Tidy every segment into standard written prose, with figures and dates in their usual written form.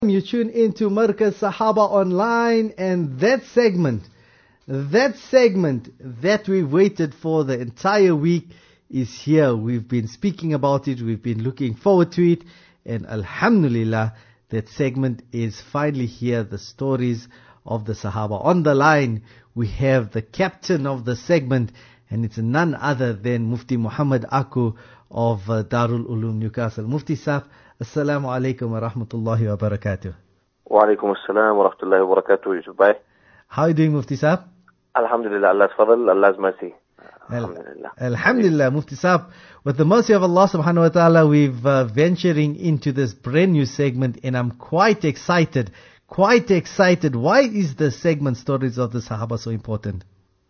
You tune into Markaz Sahaba Online, and that segment that we waited for the entire week is here. We've been speaking about it, we've been looking forward to it, and Alhamdulillah, that segment is finally here, the stories of the Sahaba. On the line, we have the captain of the segment, and it's none other than Mufti Muhammad Aku of Darul Ulum Newcastle. Mufti Sahab, Assalamu alaikum wa rahmatullahi wa barakatuh. Wa alaikum assalam wa rahmatullahi wa barakatuh, Yusuf Bhai. How are you doing, Mufti Sahab? Alhamdulillah, Allah's fadl, Allah's mercy. Alhamdulillah. Alhamdulillah, Mufti Sahab. With the mercy of Allah subhanahu wa ta'ala, we've venturing into this brand new segment, and I'm quite excited. Why is the segment Stories of the Sahaba so important?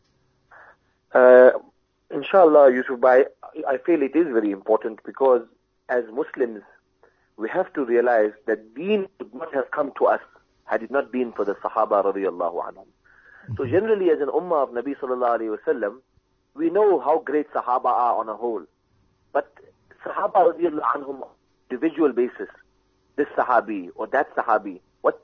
Inshallah, Yusuf Bhai, I feel it is very important because as Muslims, we have to realize that deen would not have come to us had it not been for the Sahaba radiallahu anhum. So generally, as an ummah of Nabi sallallahu alayhi wa sallam, we know how great Sahaba are on a whole. But Sahaba radiallahu anhum, individual basis, this Sahabi or that Sahabi, what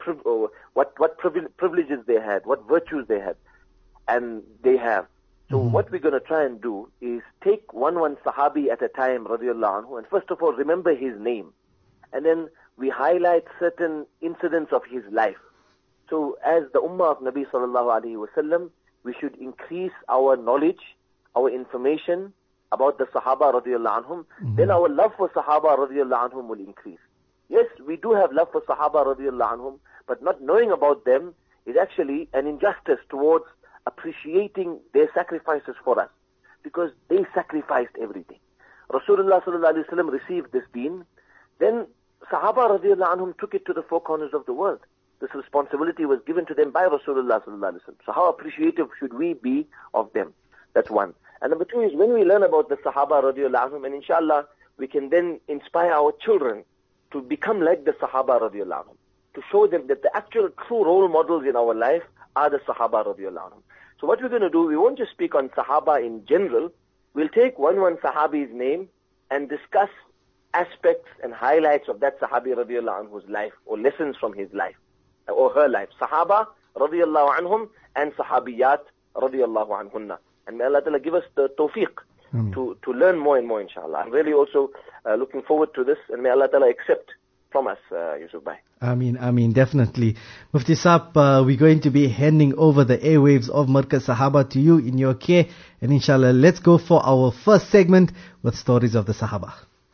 privileges they had, what virtues they had, and they have. So what we're going to try and do is take one Sahabi at a time, radiallahu anhu, and first of all remember his name. And then we highlight certain incidents of his life. So as the ummah of Nabi sallallahu alayhi wa sallam, we should increase our knowledge, our information about the Sahaba radiallahu anhum. Then our love for Sahaba radiallahu anhum will increase. Yes, we do have love for Sahaba radiallahu anhum, but not knowing about them is actually an injustice towards appreciating their sacrifices for us. Because they sacrificed everything. Rasulullah sallallahu alayhi wa sallam received this deen. Then Sahaba radiallahu anhum took it to the four corners of the world. This responsibility was given to them by Rasulullah sallallahu alayhi wa sallam. So how appreciative should we be of them? That's one. And number two is when we learn about the Sahaba radiallahu anhum, and inshallah we can then inspire our children to become like the Sahaba radiallahu anhum, to show them that the actual true role models in our life are the Sahaba radiallahu anhum. So what we're going to do, we won't just speak on Sahaba in general. We'll take one Sahabi's name and discuss aspects and highlights of that Sahabi radiallahu anhu's life, or lessons from his life or her life. Sahaba radiallahu anhum and Sahabiyat radiallahu anhunna. And may Allah Ta'ala give us the tawfiq to learn more and more, inshallah. I'm really also looking forward to this, and may Allah Ta'ala accept from us, Yusuf Bhai. Ameen, definitely. Mufti Sahab, we're going to be handing over the airwaves of Markaz Sahaba to you in your care, and inshallah, let's go for our first segment with Stories of the Sahaba.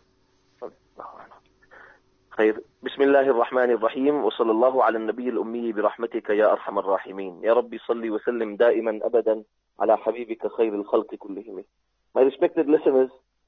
خير. بسم الله الرحمن الرحيم وصلى الله على النبي الأمي برحمتك يا أرحم الراحمين يا ربي صلي وسلم دائما أبدا على حبيبك خير الخلق كلهم. My respected listeners,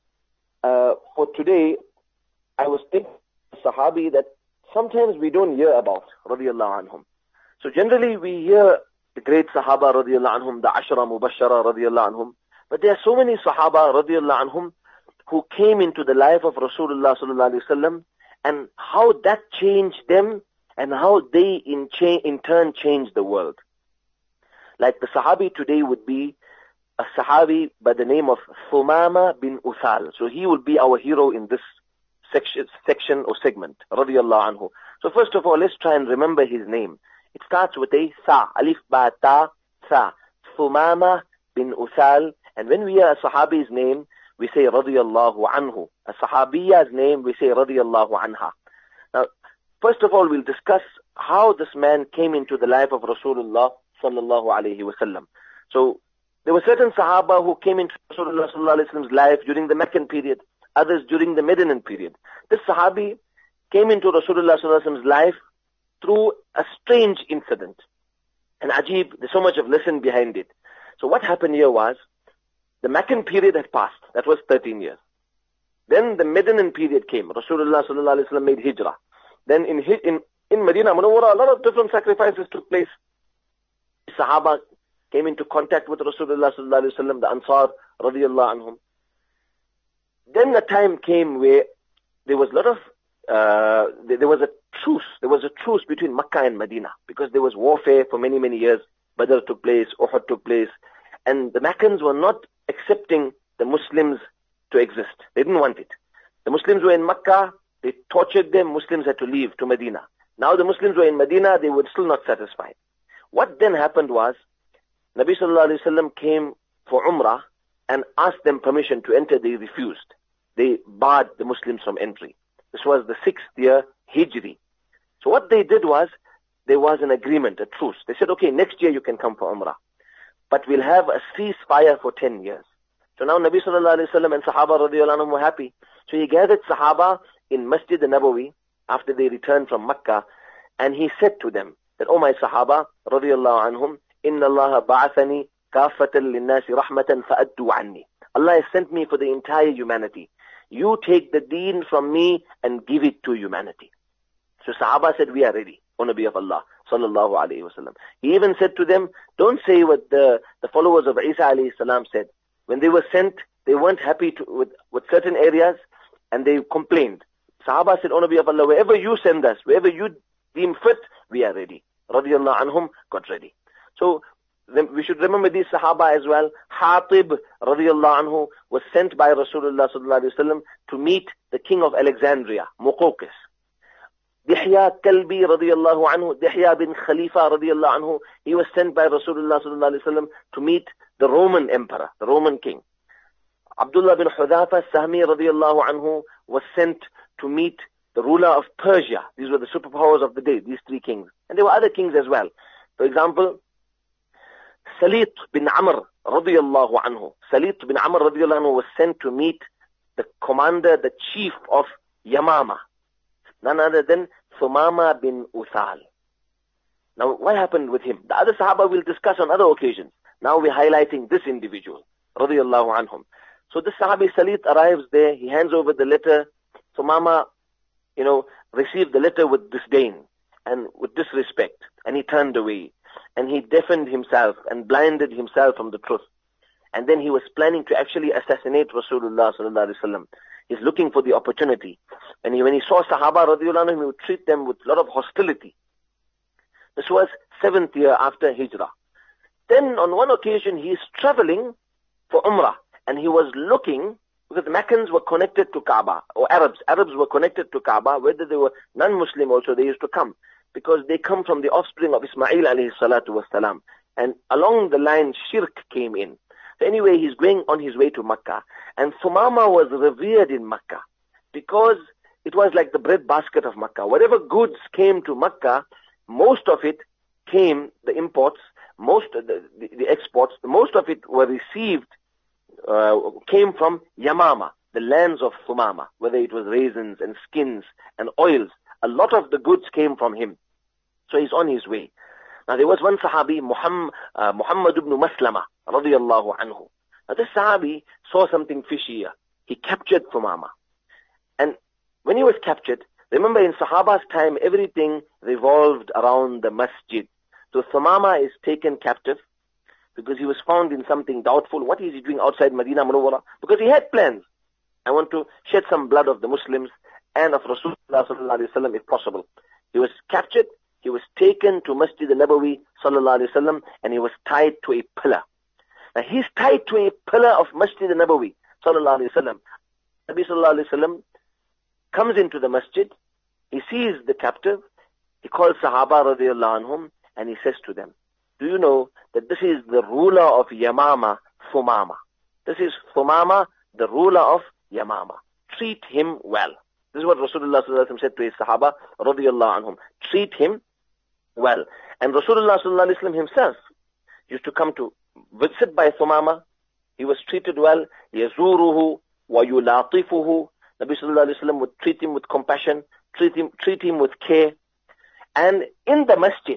for today, I was thinking of a Sahabi that sometimes we don't hear about, radiallahu anhum. So generally we hear the great Sahaba, radiallahu anhum, the Ashra Mubashara, radiallahu anhum. But there are so many Sahaba, radiallahu anhum, who came into the life of Rasulullah sallallahu alayhi wa sallam, and how that changed them, and how they in turn changed the world. Like the Sahabi today would be a Sahabi by the name of Thumama bin Uthal. So he will be our hero in this section or segment, radiyallahu anhu. So first of all, let's try and remember his name. It starts with a Sa, Alif Ba Ta Sa, Thumama bin Uthal. And when we hear a Sahabi's name, we say radiyallahu anhu. A Sahabiya's name, we say radiyallahu anha. Now, first of all, we'll discuss how this man came into the life of Rasulullah sallallahu alayhi wa sallam. So, there were certain Sahaba who came into Rasulullah sallallahu alayhi wa sallam's life during the Meccan period, others during the Medinan period. This Sahabi came into Rasulullah sallallahu alayhi wa sallam's life through a strange incident. And Ajib, there's so much of lesson behind it. So what happened here was, the Meccan period had passed. That was 13 years. Then the Medinan period came. Rasulullah sallallahu alaihi wasallam made hijrah. Then in Medina Munawwara, a lot of different sacrifices took place. Sahaba came into contact with Rasulullah sallallahu alaihi wasallam, the Ansar radiyallahu anhum. Then a time came where there was a lot of there was a truce. There was a truce between Makkah and Medina because there was warfare for many, many years. Badr took place, Uhud took place, and the Meccans were not accepting the Muslims to exist. They didn't want it. The Muslims were in Makkah, they tortured them, Muslims had to leave to Medina. Now the Muslims were in Medina, they were still not satisfied. What then happened was, Nabi sallallahu alayhi wasallam came for Umrah and asked them permission to enter. They refused. They barred the Muslims from entry. This was the 6th year Hijri. So what they did was, there was an agreement, a truce. They said, okay, next year you can come for Umrah, but we'll have a ceasefire for 10 years. So now Nabi sallallahu alayhi wasallam and Sahaba radiallahu anhum were happy. So he gathered Sahaba in Masjid al-Nabawi after they returned from Makkah, and he said to them that, oh my Sahaba radiallahu anhum, inna Allah ba'athani kafatan linnasi rahmatan fa'addu anni. Allah has sent me for the entire humanity. You take the deen from me and give it to humanity. So Sahaba said, we are ready, O Nabi of Allah sallallahu alayhi wasallam. He even said to them, don't say what the followers of Isa alayhi salam said. When they were sent, they weren't happy with certain areas, and they complained. Sahaba said, O Nabi of Allah, wherever you send us, wherever you deem fit, we are ready. Radiallahu anhum got ready. So we should remember these Sahaba as well. Hatib radiallahu anhu was sent by Rasulullah sallallahu alayhi wasallam to meet the king of Alexandria, Muqawqis. Dihya Kalbi radiallahu anhu, Dihya bin Khalifa radiallahu anhu, he was sent by Rasulullah sallallahu alayhi wasallam to meet the Roman emperor, the Roman king. Abdullah bin Hudhafa Sahmi radiallahu anhu was sent to meet the ruler of Persia. These were the superpowers of the day, these 3 kings. And there were other kings as well. For example, Salit bin Amr radiallahu anhu. Salit bin Amr radiallahu anhu was sent to meet the commander, the chief of Yamama. None other than Thumama bin Uthal. Now, what happened with him? The other Sahaba we'll discuss on other occasions. Now we're highlighting this individual, radiallahu anhum. So this Sahabi Salit arrives there, he hands over the letter. Thumama, received the letter with disdain and with disrespect, and he turned away, and he deafened himself and blinded himself from the truth. And then he was planning to actually assassinate Rasulullah sallallahu alaihi wasallam. He's looking for the opportunity. And when he saw Sahaba radiallahu anhum, he would treat them with a lot of hostility. This was 7th year after Hijrah. Then on one occasion he is traveling for Umrah, and he was looking, because the Meccans were connected to Kaaba, or Arabs were connected to Kaaba, whether they were non-Muslim also, they used to come, because they come from the offspring of Ismail alayhi salatu wasalam. And along the line, shirk came in. So anyway, he's going on his way to Makkah. And Thumama was revered in Makkah, because it was like the breadbasket of Makkah. Whatever goods came to Makkah, most of it came, the imports, the exports, most of it were received, came from Yamama, the lands of Thumama, whether it was raisins and skins and oils. A lot of the goods came from him. So he's on his way. Now there was one Sahabi, Muhammad ibn Maslama, radiyallahu anhu. Now this Sahabi saw something fishy here. He captured Thumama. And when he was captured, remember in Sahaba's time, everything revolved around the masjid. So Thumama is taken captive because he was found in something doubtful. What is he doing outside Medina Munawwara? Because he had plans. I want to shed some blood of the Muslims and of Rasulullah sallallahu alaihi wasallam if possible. He was captured. He was taken to Masjid al-Nabawi sallallahu alaihi wasallam, and he was tied to a pillar. Now he's tied to a pillar of Masjid al-Nabawi sallallahu alaihi wasallam. Nabi sallallahu alaihi wasallam comes into the masjid. He sees the captive. He calls Sahaba radiallahu anhum, and he says to them, do you know that this is the ruler of Yamama, Thumama? This is Thumama, the ruler of Yamama. Treat him well. This is what Rasulullah sallallahu alaihi wasallam said to his Sahaba radiallahu anhum. Treat him well. And Rasulullah sallallahu alaihi wasallam himself used to come to visit by Thumama. He was treated well. Yazuruhu wa yulatifuhu. Nabi sallallahu alaihi wasallam would treat him with compassion, treat him with care. And in the masjid,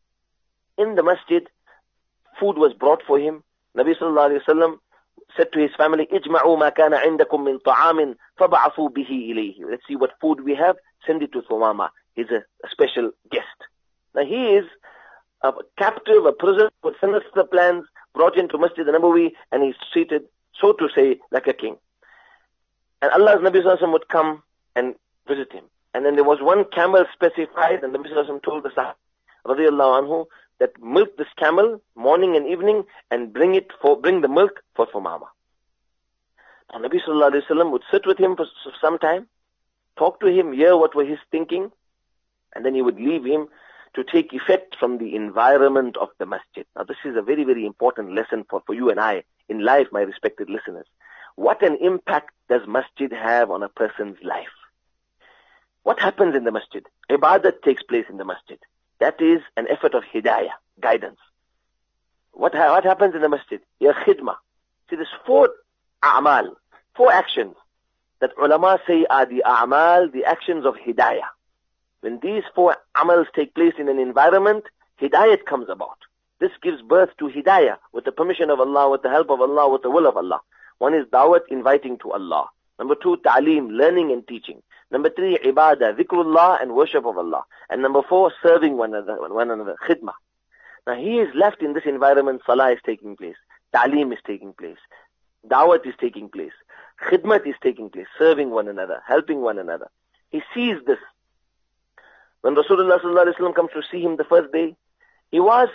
food was brought for him. Nabi sallallahu alaihi wasallam said to his family, "Ijma'u ma kana 'indakum min ta'amin fab'athu bihi ilayhi." Let's see what food we have. Send it to Thumama. He's a special guest. Now he is a captive, a prisoner with sinister plans, brought into Masjid al-Nabawi, and he's treated, so to say, like a king. And Allah's Nabi sallallahu alaihi wasallam would come and visit him. And then there was one camel specified, and the Nabi sallallahu alaihi wasallam told the Sahaba radiyallahu anhu that milk this camel morning and evening, and bring the milk for Thumama. And Nabi sallallahu alaihi wasallam would sit with him for some time, talk to him, hear what was his thinking, And then he would leave him to take effect from the environment of the masjid. Now this is a very, very important lesson for you and I in life, my respected listeners. What an impact does masjid have on a person's life? What happens in the masjid? Ibadat takes place in the masjid. That is an effort of hidayah, guidance. What happens in the masjid? Your khidmah. See, there's 4 a'mal, 4 actions that ulama say are the a'mal, the actions of hidayah. When these 4 amals take place in an environment, hidayat comes about. This gives birth to hidayah with the permission of Allah, with the help of Allah, with the will of Allah. One is dawat, inviting to Allah. Number 2, ta'aleem, learning and teaching. Number 3, ibadah, dhikrullah and worship of Allah. And number 4, serving one another, khidmah. Now he is left in this environment, salah is taking place, ta'aleem is taking place, dawat is taking place, khidmat is taking place, serving one another, helping one another. He sees this. When Rasulullah sallallahu alaihi wasallam comes to see him the first day, he was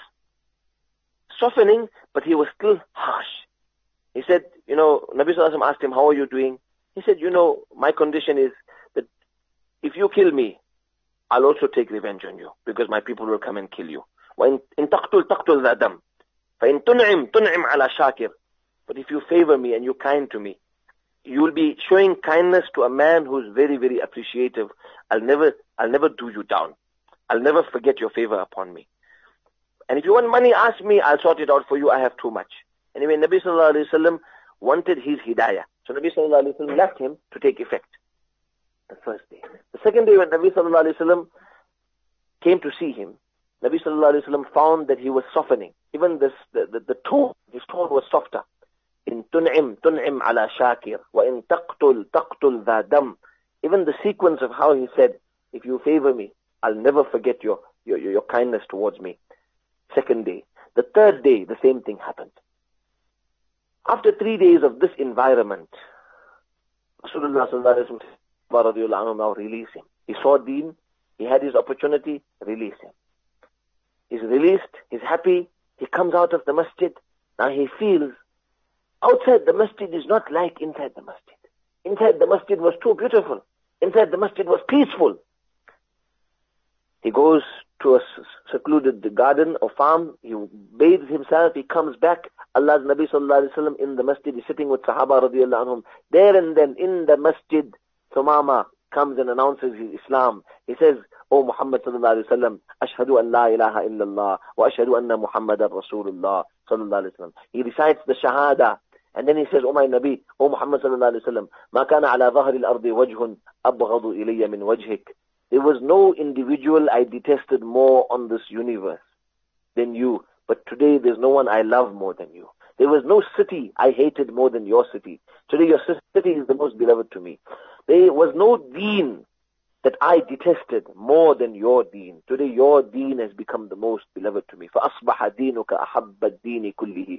softening, but he was still harsh. He said, Nabi sallallahu alaihi wasallam asked him, how are you doing? He said, my condition is that if you kill me, I'll also take revenge on you, because my people will come and kill you. وَإِن تَقْتُلْ تَقْتُلْ ذَا دَمْ فَإِن تُنْعِمْ عَلَى شَاكِرٍ. But if you favor me and you're kind to me, you will be showing kindness to a man who's very, very appreciative. I'll never do you down. I'll never forget your favor upon me. And if you want money, ask me, I'll sort it out for you. I have too much. Anyway, Nabi sallallahu alaihi wasallam wanted his hidayah. So Nabi sallallahu alaihi wasallam left him to take effect. The first day. The second day when Nabi sallallahu alaihi wasallam came to see him, Nabi sallallahu alaihi wasallam found that he was softening. Even the tone, his tone was softer. In tun'im ala shakir, wa in taqtul dha dam. Even the sequence of how he said, if you favor me, I'll never forget your kindness towards me. Second day. The third day, the same thing happened. After 3 days of this environment, Rasulullah sallallahu alaihi wasallam now release him. He saw deen, he had his opportunity, release him. He's released, he's happy, he comes out of the masjid. Now he feels outside the masjid is not like inside the masjid. Inside the masjid was too beautiful. Inside the masjid was peaceful. He goes to a secluded garden or farm, he bathes himself, he comes back. Allah's Nabi sallallahu alaihi wasallam in the masjid is sitting with Sahaba radiyallahu anhum. There and then in the masjid, Sumama comes and announces his Islam. He says, O Muhammad sallallahu alaihi wasallam, ashhadu an la ilaha illallah wa ashhadu anna Muhammadan Rasulullah sallallahu alaihi wasallam. He recites the Shahada. And then he says, O my Nabi, O Muhammad sallallahu alaihi wasallam, ma kana ala dhahri al-ardi wajhun abghadu ilayya min wajhik. There was no individual I detested more on this universe than you. But today there's no one I love more than you. There was no city I hated more than your city. Today your city is the most beloved to me. There was no deen that I detested more than your deen. Today your deen has become the most beloved to me. فَأَصْبَحَ دِينُكَ أَحَبَّ الدِّينِ كُلِّهِ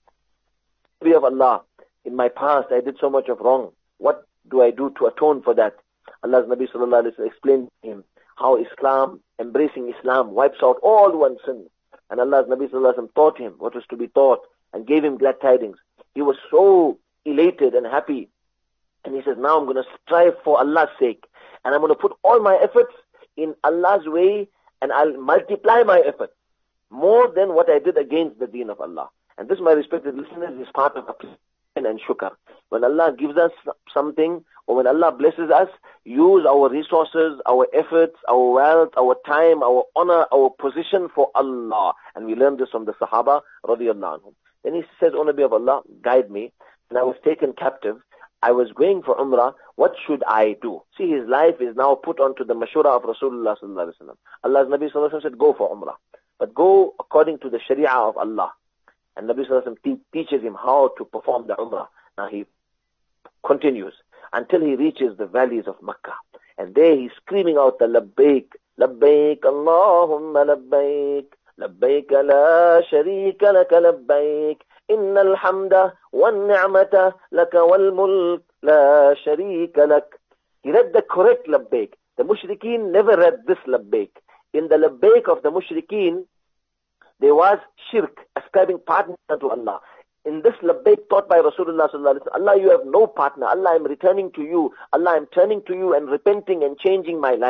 إِلَيَّ. Of Allah, in my past I did so much of wrong. What do I do to atone for that? Allah's Nabi sallallahu alaihi wasallam explained to him how Islam, embracing Islam, wipes out all one's sins. And Allah's Nabi sallallahu alaihi wasallam taught him what was to be taught and gave him glad tidings. He was so elated and happy. And he says, now I'm going to strive for Allah's sake. And I'm going to put all my efforts in Allah's way, and I'll multiply my efforts more than what I did against the deen of Allah. And this, my respected listeners, is part of appreciation and shukr. When Allah gives us something, or when Allah blesses us, use our resources, our efforts, our wealth, our time, our honor, our position for Allah. And we learn this from the Sahaba radiyallahu anhum. Then he says, O Nabi of Allah, guide me. And I was taken captive. I was going for Umrah. What should I do? See, his life is now put onto the mashura of Rasulullah sallallahu alaihi wasallam. Allah's Nabi sallallahu alaihi wasallam said, go for Umrah. But go according to the Sharia of Allah. And Nabi sallallahu alaihi wasallam teaches him how to perform the Umrah. Now he continues until he reaches the valleys of Makkah. And there he's screaming out the Labbaik, Labbaik, Allahumma Labbaik, Labbaik la sharika laka Labbaik, Innal hamda wan ni'mata laka wal mulk la sharika lak. He read the correct Labbaik. The Mushrikeen never read this Labbaik. In the Labbaik of the Mushrikeen, there was shirk, ascribing partner to Allah. In this Labbaik taught by Rasulullah sallallahu alaihi wasallam, Allah, you have no partner. Allah, I'm returning to you. Allah, I'm turning to you and repenting and changing my life.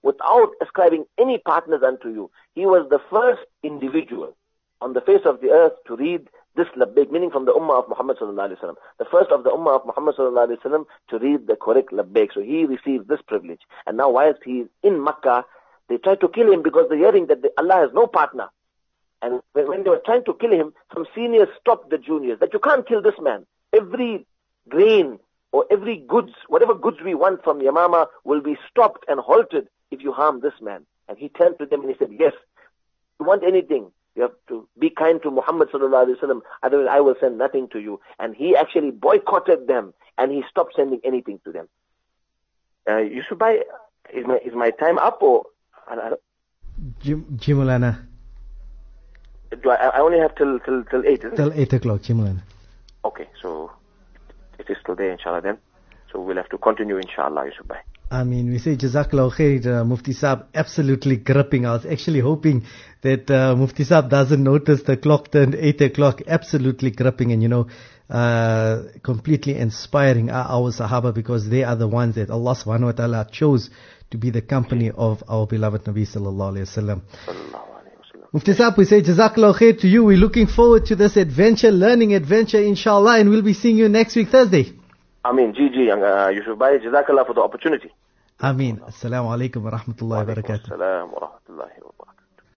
without ascribing any partners unto you. He was the first individual on the face of the earth to read this labbaik, meaning from the ummah of Muhammad sallallahu alaihi wasallam. The first of the ummah of Muhammad sallallahu alaihi wasallam to read the correct labbaik. So he received this privilege. And now whilst he is in Makkah, they tried to kill him because they're hearing that Allah has no partner. And when they were trying to kill him, some seniors stopped the juniors, that you can't kill this man. Every grain or every goods, whatever goods we want from Yamama will be stopped and halted if you harm this man. And he turned to them and he said, yes, if you want anything, you have to be kind to Muhammad sallallahu alaihi wasallam, otherwise I will send nothing to you. And he actually boycotted them and he stopped sending anything to them. Yusuf Bhai, is my time up or? Jimulana. I only have till 8, isn't it? Till 8 o'clock, Jimulana. Okay, so it is still there, inshallah, then. So we'll have to continue, inshallah, Yusuf Bhai. I mean, we say Jazakallah khair, Mufti Saab, absolutely gripping. I was actually hoping that Mufti Saab doesn't notice the clock turned 8 o'clock. Absolutely gripping and, completely inspiring our Sahaba, because they are the ones that Allah subhanahu wa ta'ala chose to be the company of our beloved Nabi sallallahu alayhi wa sallam. Mufti Saab, we say Jazakallah khair to you. We're looking forward to this learning adventure, inshallah, and we'll be seeing you next week, Thursday. Ameen. Yusuf Bhai, Jazakallah for the opportunity. Ameen. Assalamu alaikum wa rahmatullahi wa barakatuh. Assalamu wa rahmatullahi wa barakatuh.